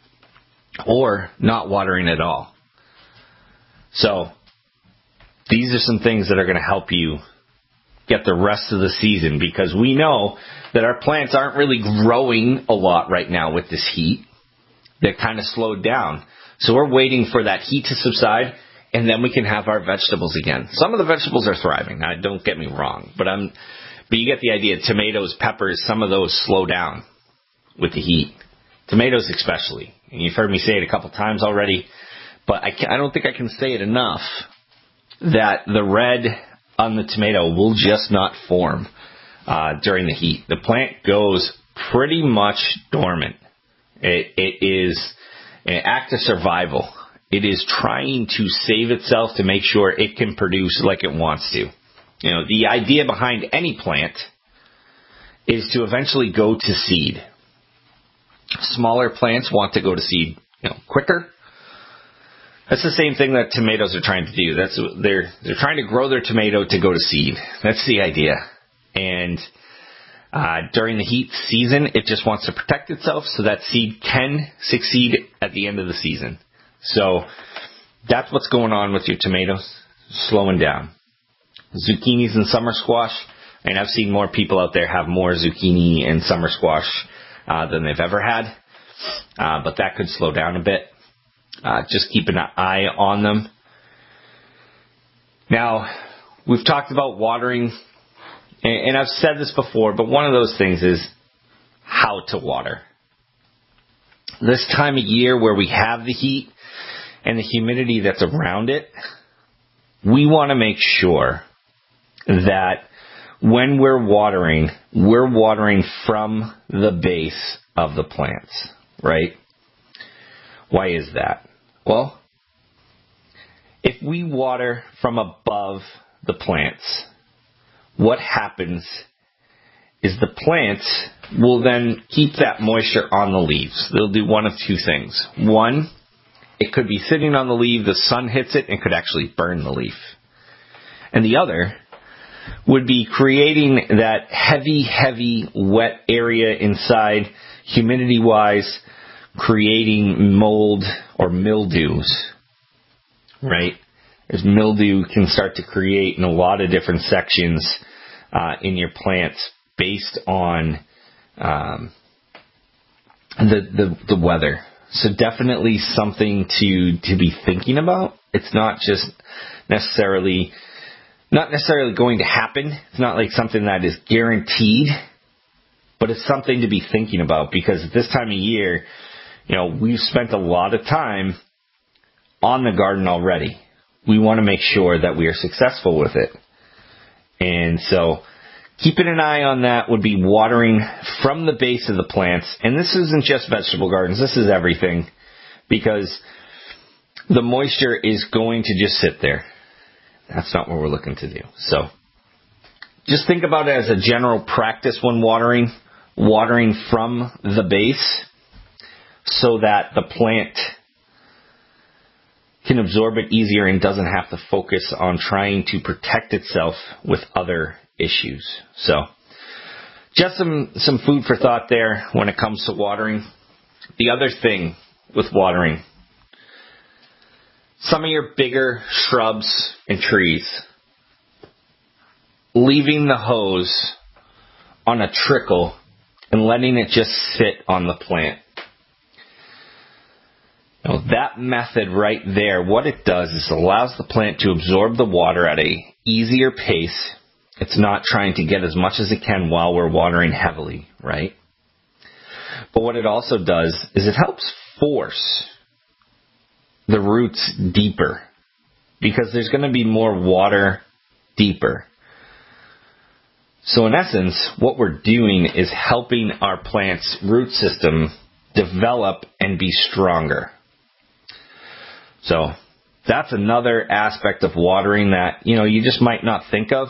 Speaker 4: or not watering at all. So these are some things that are going to help you get the rest of the season, because we know that our plants aren't really growing a lot right now with this heat. They're kind of slowed down. So we're waiting for that heat to subside, and then we can have our vegetables again. Some of the vegetables are thriving. Now, don't get me wrong, but I'm, but you get the idea. Tomatoes, peppers, some of those slow down with the heat. Tomatoes especially. And you've heard me say it a couple times already, but I, can't, I don't think I can say it enough that the red on the tomato will just not form uh, during the heat. The plant goes pretty much dormant. It, it is an act of survival. It is trying to save itself to make sure it can produce like it wants to. You know, the idea behind any plant is to eventually go to seed. Smaller plants want to go to seed, you know, quicker. That's the same thing that tomatoes are trying to do. That's they're they're trying to grow their tomato to go to seed. That's the idea. And uh, during the heat season, it just wants to protect itself so that seed can succeed at the end of the season. So that's what's going on with your tomatoes, slowing down. Zucchinis and summer squash, and I've seen more people out there have more zucchini and summer squash uh, than they've ever had, uh, but that could slow down a bit. Uh, just keep an eye on them. Now, we've talked about watering, and, and I've said this before, but one of those things is how to water. This time of year where we have the heat and the humidity that's around it, we want to make sure that when we're watering, we're watering from the base of the plants, right? Why is that? Well, if we water from above the plants, what happens is the plants will then keep that moisture on the leaves. They'll do one of two things. One, it could be sitting on the leaf, the sun hits it, and could actually burn the leaf. And the other would be creating that heavy, heavy, wet area inside, humidity-wise, creating mold or mildews, right? As mildew can start to create in a lot of different sections uh, in your plants based on um, the, the the weather. So definitely something to to be thinking about. It's not just necessarily not necessarily going to happen. It's not like something that is guaranteed, but it's something to be thinking about, because at this time of year, you know, we've spent a lot of time on the garden already. We want to make sure that we are successful with it. And so keeping an eye on that would be watering from the base of the plants. And this isn't just vegetable gardens. This is everything, because the moisture is going to just sit there. That's not what we're looking to do. So just think about it as a general practice when watering, watering from the base, so that the plant can absorb it easier and doesn't have to focus on trying to protect itself with other issues. So just some, some food for thought there when it comes to watering. The other thing with watering, some of your bigger shrubs and trees, leaving the hose on a trickle and letting it just sit on the plant. Now, that method right there, what it does is allows the plant to absorb the water at a easier pace. It's not trying to get as much as it can while we're watering heavily, right? But what it also does is it helps force the roots deeper because there's going to be more water deeper. So in essence, what we're doing is helping our plant's root system develop and be stronger. So that's another aspect of watering that, you know, you just might not think of,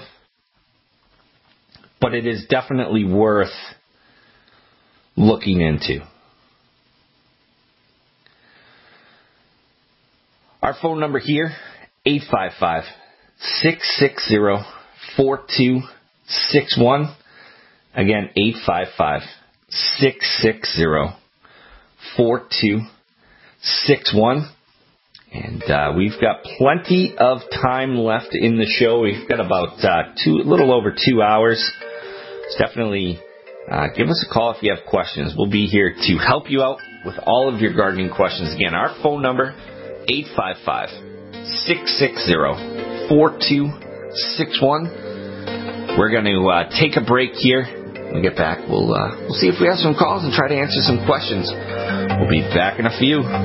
Speaker 4: but it is definitely worth looking into. Our phone number here, eight five five, six six zero, four two six one. Again, eight five five, six six zero, four two six one. And uh, we've got plenty of time left in the show. We've got about uh, two, a little over two hours. So definitely uh, give us a call if you have questions. We'll be here to help you out with all of your gardening questions. Again, our phone number, eight five five, six six zero, four two six one. We're going to uh, take a break here. When we get back, we'll, uh, we'll see if we have some calls and try to answer some questions. We'll be back in a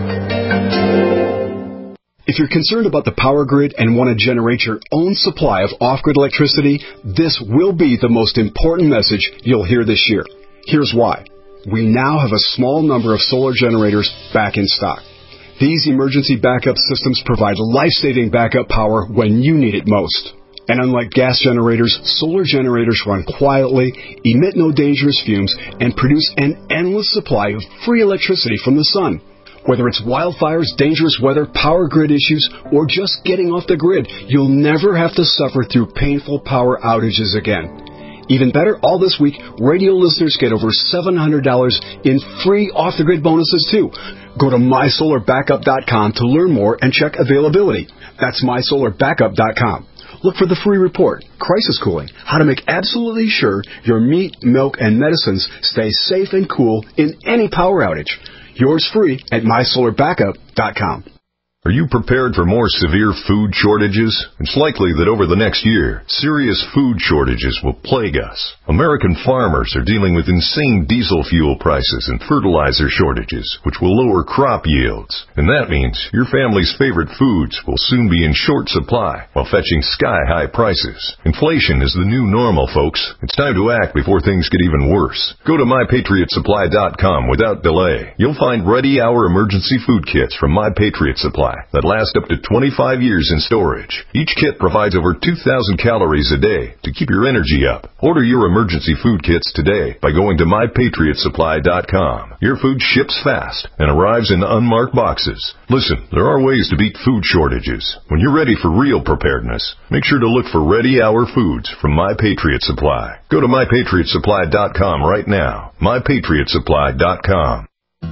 Speaker 4: few.
Speaker 1: If you're concerned about the power grid and want to generate your own supply of off-grid electricity, this will be the most important message you'll hear this year. Here's why. We now have a small number of solar generators back in stock. These emergency backup systems provide life-saving backup power when you need it most. And unlike gas generators, solar generators run quietly, emit no dangerous fumes, and produce an endless supply of free electricity from the sun. Whether it's wildfires, dangerous weather, power grid issues, or just getting off the grid, you'll never have to suffer through painful power outages again. Even better, all this week, radio listeners get over seven hundred dollars in free off-the-grid bonuses, too. Go to my solar backup dot com to learn more and check availability. That's my solar backup dot com. Look for the free report, Crisis Cooling, how to make absolutely sure your meat, milk, and medicines stay safe and cool in any power outage. Yours free at my solar backup dot com.
Speaker 2: Are you prepared for more severe food shortages? It's likely that over the next year, serious food shortages will plague us. American farmers are dealing with insane diesel fuel prices and fertilizer shortages, which will lower crop yields. And that means your family's favorite foods will soon be in short supply while fetching sky-high prices. Inflation is the new normal, folks. It's time to act before things get even worse. Go to my patriot supply dot com without delay. You'll find ready-hour emergency food kits from My Patriot Supply that last up to twenty-five years in storage. Each kit provides over two thousand calories a day to keep your energy up. Order your emergency food kits today by going to my patriot supply dot com. Your food ships fast and arrives in unmarked boxes. Listen, there are ways to beat food shortages. When you're ready for real preparedness, make sure to look for ready-hour foods from My Patriot Supply. Go to my patriot supply dot com right now. my patriot supply dot com.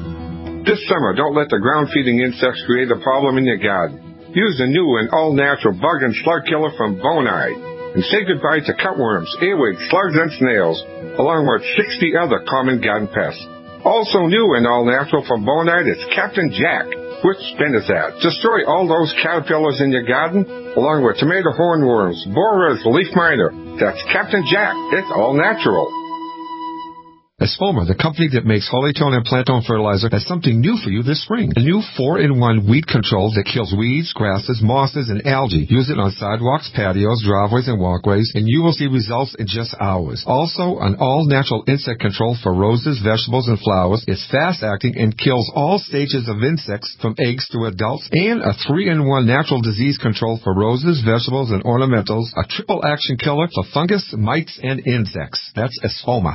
Speaker 18: This summer, don't let the ground-feeding insects create a problem in your garden. Use the new and all-natural bug and slug killer from Bonide. And say goodbye to cutworms, earwigs, slugs, and snails, along with sixty other common garden pests. Also new and all-natural from Bonide is Captain Jack with Spinosad. Destroy all those caterpillars in your garden, along with tomato hornworms, borers, leaf miner. That's Captain Jack. It's all-natural.
Speaker 23: Espoma, the company that makes Holytone and Plantone fertilizer, has something new for you this spring. A new four in one weed control that kills weeds, grasses, mosses, and algae. Use it on sidewalks, patios, driveways, and walkways, and you will see results in just hours. Also, an all-natural insect control for roses, vegetables, and flowers. It's fast-acting and kills all stages of insects from eggs to adults. And a three in one natural disease control for roses, vegetables, and ornamentals. A triple-action killer for fungus, mites, and insects. That's Espoma.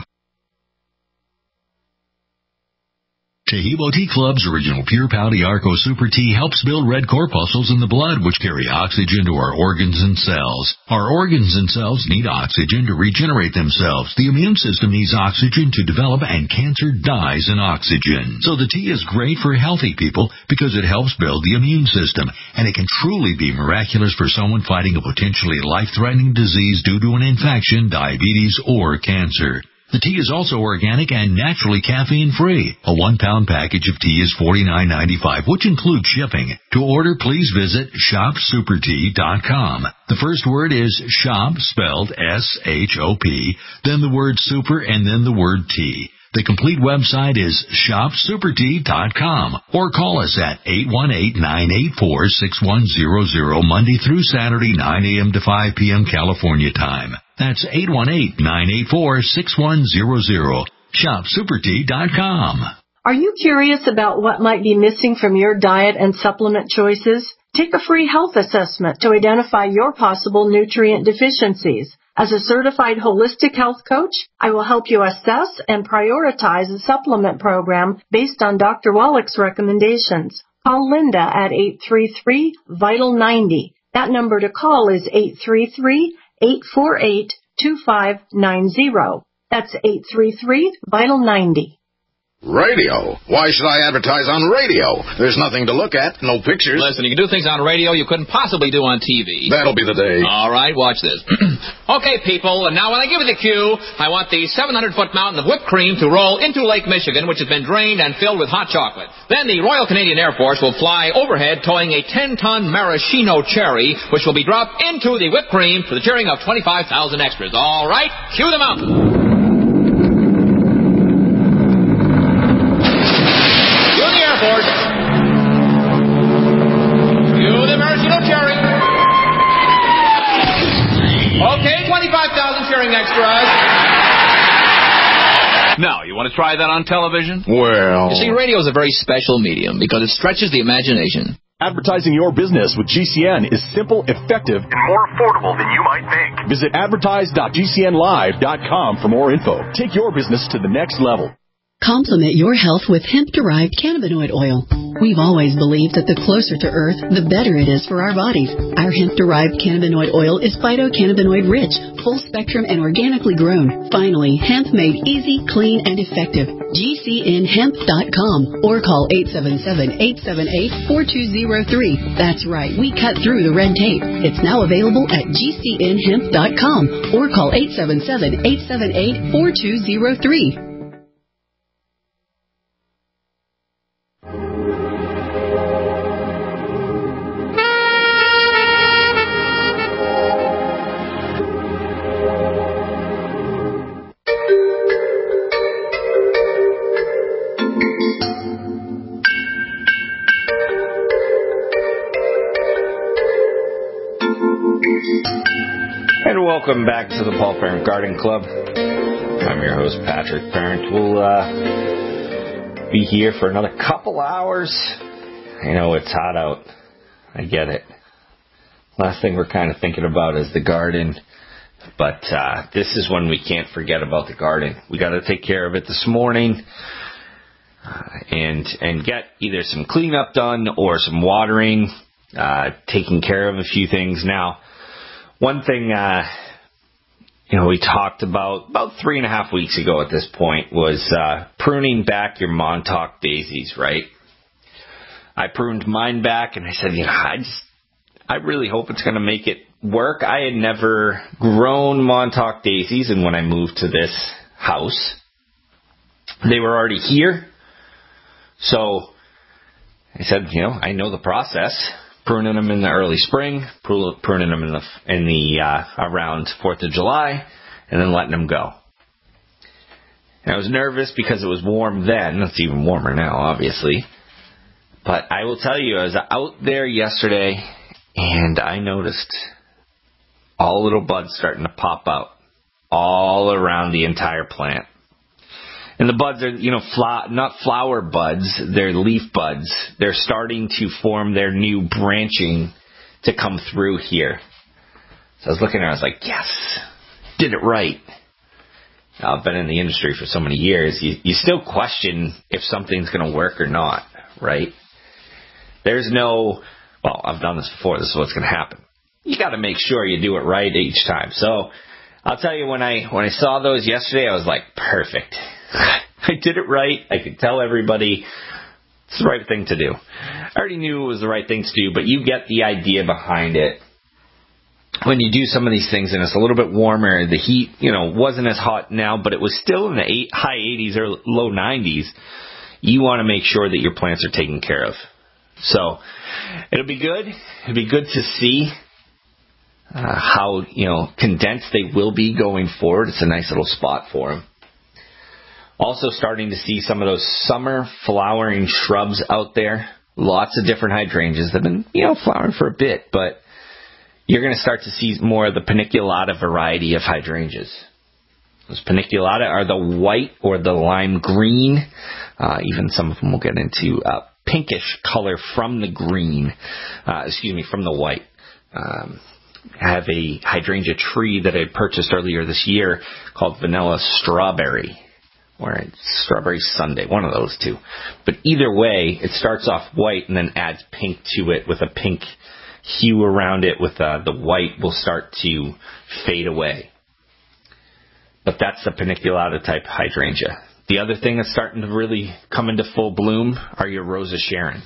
Speaker 24: Taheebo Tea Club's original Pure Pau Arco Super Tea helps build red corpuscles in the blood, which carry oxygen to our organs and cells. Our organs and cells need oxygen to regenerate themselves. The immune system needs oxygen to develop, and cancer dies in oxygen. So the tea is great for healthy people because it helps build the immune system, and it can truly be miraculous for someone fighting a potentially life-threatening disease due to an infection, diabetes, or cancer. The tea is also organic and naturally caffeine-free. A one-pound package of tea is forty-nine ninety-five, which includes shipping. To order, please visit shop super tea dot com. The first word is shop, spelled S H O P, then the word super, and then the word tea. The complete website is shop super tea dot com or call us at eight one eight, nine eight four, six one zero zero Monday through Saturday, nine a.m. to five p.m. California time. That's eight one eight, nine eight four, six one zero zero. shop super tea dot com.
Speaker 3: Are you curious about what might be missing from your diet and supplement choices? Take a free health assessment to identify your possible nutrient deficiencies. As a certified holistic health coach, I will help you assess and prioritize a supplement program based on Doctor Wallach's recommendations. Call Linda at eight three three, vital ninety. That number to call is eight three three, eight four eight, two five nine zero. That's eight three three, vital ninety.
Speaker 5: Radio? Why should I advertise on radio? There's nothing to look at, no pictures.
Speaker 6: Listen, you can do things on radio you couldn't possibly do on T V.
Speaker 5: That'll be the day.
Speaker 6: All right, watch this. Okay, people, and now when I give you the cue, I want the seven hundred foot mountain of whipped cream to roll into Lake Michigan, which has been drained and filled with hot chocolate. Then the Royal Canadian Air Force will fly overhead towing a ten ton maraschino cherry, which will be dropped into the whipped cream for the cheering of twenty-five thousand extras. All right, cue the mountain. Okay, twenty-five thousand cheering extras. Now, you want to try that on television?
Speaker 5: Well...
Speaker 6: You see, radio is a very special medium because it stretches the imagination.
Speaker 8: Advertising your business with G C N is simple, effective, and more affordable than you might think. Visit advertise dot g c n live dot com for more info. Take your business to the next level.
Speaker 15: Complement your health with hemp-derived cannabinoid oil. We've always believed that the closer to Earth, the better it is for our bodies. Our hemp-derived cannabinoid oil is phytocannabinoid-rich, full-spectrum, and organically grown. Finally, hemp made easy, clean, and effective. G C N hemp dot com or call eight seven seven, eight seven eight, four two zero three. That's right, we cut through the red tape. It's now available at G C N hemp dot com or call eight seven seven, eight seven eight, four two zero three.
Speaker 4: Welcome back to the Paul Parent Garden Club. I'm your host, Patrick Parent. We'll uh, be here for another couple hours. I know it's hot out. I get it. Last thing we're kind of thinking about is the garden. But uh, this is when we can't forget about the garden. We got to take care of it this morning uh, and and get either some cleanup done or some watering, uh, taking care of a few things. Now, one thing, uh, you know, we talked about about three and a half weeks ago at this point was uh, pruning back your Montauk daisies, right? I pruned mine back, and I said, you know, I just, I really hope it's going to make it work. I had never grown Montauk daisies, and when I moved to this house, they were already here. So I said, you know, I know the process. Pruning them in the early spring, pruning them in the in the uh, around fourth of July, and then letting them go. And I was nervous because it was warm then. It's even warmer now, obviously. But I will tell you, I was out there yesterday, and I noticed all little buds starting to pop out all around the entire plant. And the buds are, you know, fla- not flower buds, they're leaf buds. They're starting to form their new branching to come through here. So I was looking at it, I was like, yes, did it right. Now, I've been in the industry for so many years, you, you still question if something's going to work or not, right? There's no, well, I've done this before, this is what's going to happen. You got to make sure you do it right each time. So I'll tell you, when I when I saw those yesterday, I was like, perfect. I did it right. I could tell everybody it's the right thing to do. I already knew it was the right thing to do, but you get the idea behind it. When you do some of these things and it's a little bit warmer, the heat, you know, wasn't as hot now, but it was still in the eight, high eighties or low nineties. You want to make sure that your plants are taken care of. So it'll be good. It'll be good to see uh, how, you know, condensed they will be going forward. It's a nice little spot for them. Also starting to see some of those summer flowering shrubs out there. Lots of different hydrangeas that have been, you know, flowering for a bit, but you're going to start to see more of the paniculata variety of hydrangeas. Those paniculata are the white or the lime green. Uh, even some of them will get into a pinkish color from the green, uh, excuse me, from the white. Um, I have a hydrangea tree that I purchased earlier this year called Vanilla Strawberry, or it's Strawberry Sundae, one of those two. But either way, it starts off white and then adds pink to it with a pink hue around it. With uh, the white will start to fade away. But that's the paniculata type hydrangea. The other thing that's starting to really come into full bloom are your Rosa Sharon.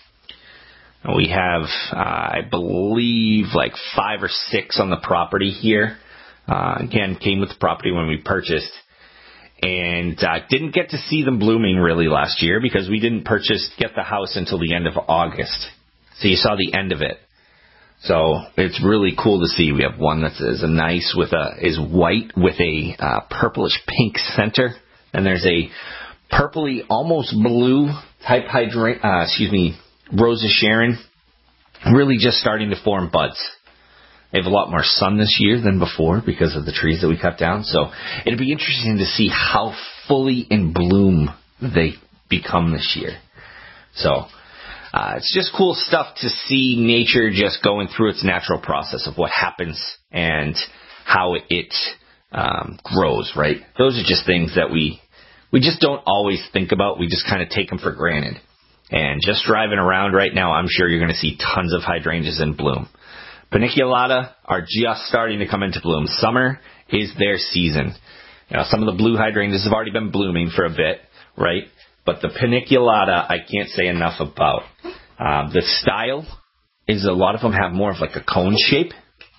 Speaker 4: We have, uh, I believe, like five or six on the property here. Uh, again, came with the property when we purchased. And uh, didn't get to see them blooming really last year because we didn't purchase, get the house until the end of August. So you saw the end of it. So it's really cool to see. We have one that is a nice with a, is white with a uh, purplish pink center. And there's a purpley, almost blue type hydrangea, uh, excuse me, Rosa Sharon, really just starting to form buds. They have a lot more sun this year than before because of the trees that we cut down. So it'll be interesting to see how fully in bloom they become this year. So uh, it's just cool stuff to see nature just going through its natural process of what happens and how it um, grows, right? Those are just things that we we just don't always think about. We just kind of take them for granted. And just driving around right now, I'm sure you're going to see tons of hydrangeas in bloom. Paniculata are just starting to come into bloom. Summer is their season. You know, some of the blue hydrangeas have already been blooming for a bit, right? But the paniculata, I can't say enough about. Uh, the style is a lot of them have more of like a cone shape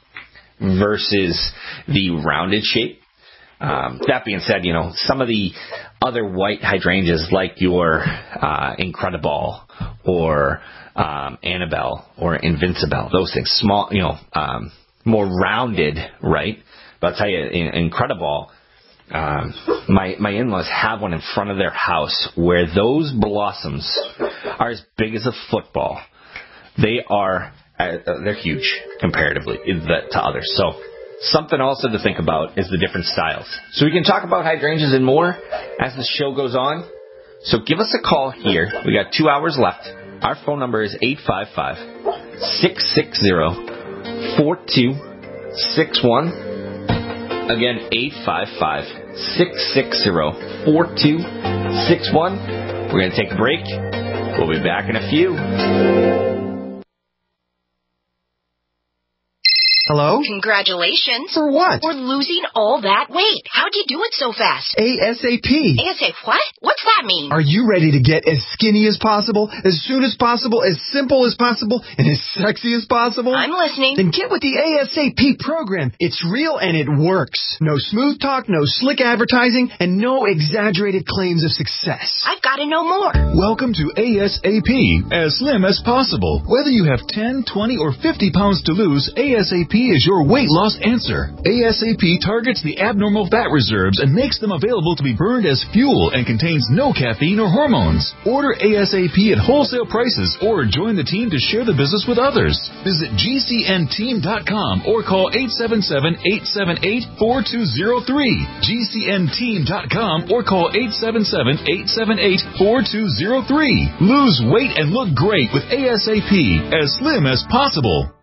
Speaker 4: versus the rounded shape. Um, that being said, you know, some of the other white hydrangeas like your uh, Incredible or um, Annabelle or Invincible, those things, small, you know, um, more rounded, right? But I'll tell you, in, Incredible, um, my my in-laws have one in front of their house where those blossoms are as big as a football. They are, uh, they're huge comparatively to others. So something also to think about is the different styles. So we can talk about hydrangeas and more as the show goes on. So give us a call here. We got two hours left. Our phone number is eight five five, six six zero, four two six one. Again, eight five five, six six zero, four two six one. We're going to take a break. We'll be back in a few.
Speaker 10: Hello?
Speaker 11: Congratulations.
Speaker 10: For what?
Speaker 11: For losing all that weight. How'd you do it so fast?
Speaker 10: ASAP.
Speaker 11: ASAP what? What's that mean?
Speaker 10: Are you ready to get as skinny as possible, as soon as possible, as simple as possible, and as sexy as possible?
Speaker 11: I'm listening.
Speaker 10: Then get with the ASAP program. It's real and it works. No smooth talk, no slick advertising, and no exaggerated claims of success.
Speaker 11: I've got to know more.
Speaker 12: Welcome to ASAP, as slim as possible. Whether you have ten, twenty, or fifty pounds to lose, ASAP is your weight loss answer. ASAP targets the abnormal fat reserves and makes them available to be burned as fuel and contains no caffeine or hormones. Order ASAP at wholesale prices or join the team to share the business with others. Visit G C N team dot com or call eight seven seven, eight seven eight, four two zero three. G C N team dot com or call eight seven seven, eight seven eight, four two zero three. Lose weight and look great with ASAP, as slim as possible.